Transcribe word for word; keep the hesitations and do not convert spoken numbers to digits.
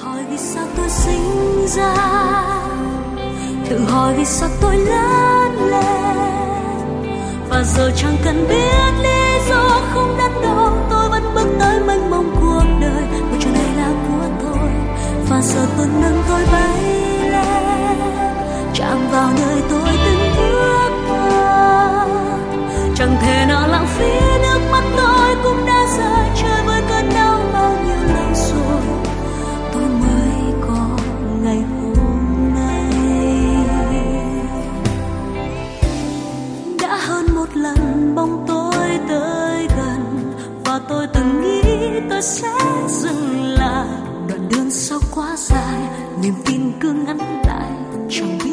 hỏi vì sao tôi sinh ra, tự hỏi vì sao tôi lớn lên, và giờ chẳng cần biết lý do không đắn đo, tôi vẫn bước tới mênh mông cuộc đời. Ngôi trường này là của tôi, và giờ tôi nâng tôi bay lên, chạm vào nơi tôi từng ước mơ. Chẳng thể nào lãng phí nước mắt tôi cũng đã rơi, chơi với cơn đau bao nhiêu lần rồi, tôi mới có ngày hôm nay. Đã hơn một lần bóng tôi tới gần, và tôi từng nghĩ tôi sẽ dừng lại. Đoạn đường sau quá dài, niềm tin cứ ngắn lại, chẳng biết